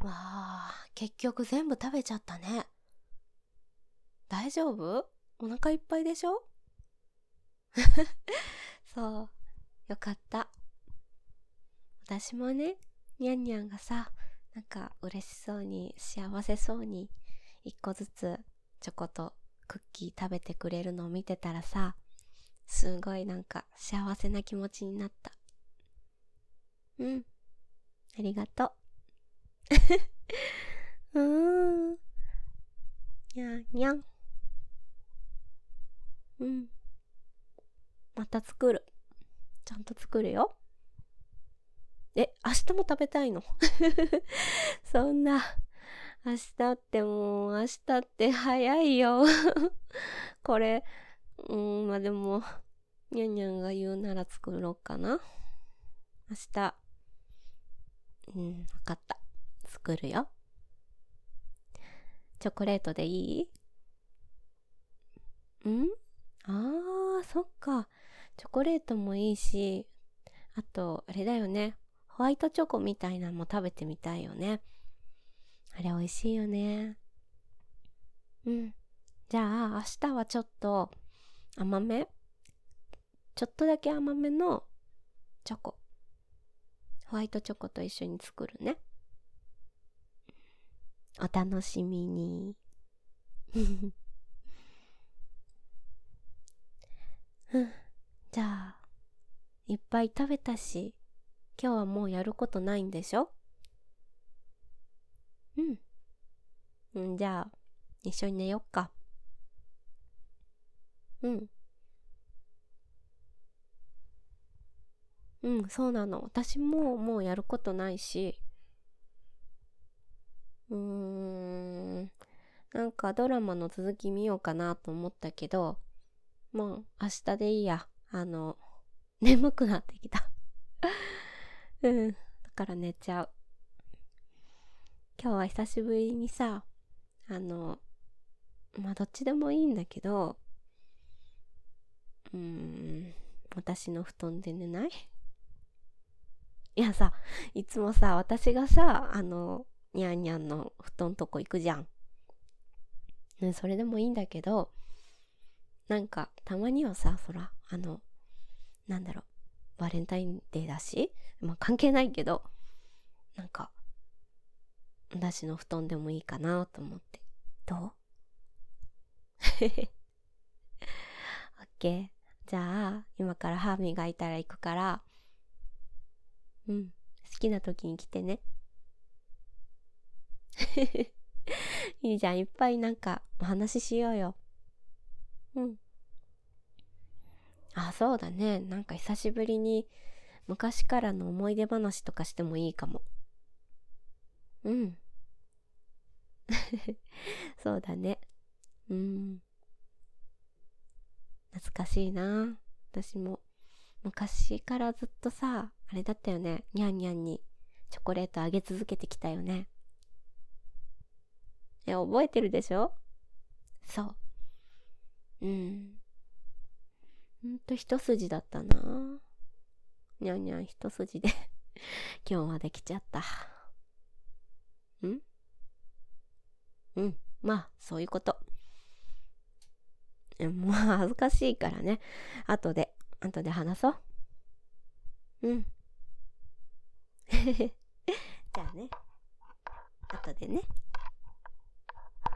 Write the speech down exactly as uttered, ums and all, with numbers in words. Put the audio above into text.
わあ、結局全部食べちゃったね。大丈夫？お腹いっぱいでしょ？そう、よかった。私もね、にゃんにゃんがさ、なんか嬉しそうに幸せそうに一個ずつチョコとクッキー食べてくれるのを見てたらさ、すごいなんか幸せな気持ちになった。うん、ありがとう。うーん、にゃんにゃん。うん、また作る。ちゃんと作るよ。え、明日も食べたいの？そんな、明日ってもう、明日って早いよ。これ、うーん、まあでも、にゃんにゃんが言うなら作ろうかな。明日、うん、わかった。作るよ。チョコレートでいい？ん？あー、そっか。チョコレートもいいし、あと、あれだよね。ホワイトチョコみたいなのも食べてみたいよね。あれ美味しいよね。うん。じゃあ、明日はちょっと甘めちょっとだけ甘めのチョコ。ホワイトチョコと一緒に作るね。お楽しみに。うん。じゃあ、いっぱい食べたし、今日はもうやることないんでしょ？うん。うん、じゃあ、一緒に寝よっか。うん。うん、そうなの。私ももうやることないし、うーん、なんかドラマの続き見ようかなと思ったけど、もう明日でいいや。あの、眠くなってきた。うん。だから寝ちゃう。今日は久しぶりにさ、あの、まあどっちでもいいんだけど、うーん、私の布団で寝ない？いやさ、いつもさ、私がさ、あの、にゃんにゃんの布団とこ行くじゃん。ね、それでもいいんだけど、なんか、たまにはさ、そら、あの、なんだろう、バレンタインデーだし、まあ関係ないけど、なんか、私の布団でもいいかなと思って。どう？オッケー。じゃあ、今から歯磨いたら行くから、うん、好きな時に来てね。いいじゃん、いっぱいなんかお話ししようよ。うん。あ、そうだね。なんか久しぶりに昔からの思い出話とかしてもいいかも。うん。そうだね。うん。懐かしいな。私も昔からずっとさ、あれだったよね。にゃんにゃんにチョコレートあげ続けてきたよね。え、覚えてるでしょ？そう。うん。ほんと一筋だったな。にゃんにゃん一筋で今日まで来ちゃった。んうん。まあ、そういうこと。まあ、恥ずかしいからね。後で、後で話そう。うん。じゃあね。後でね。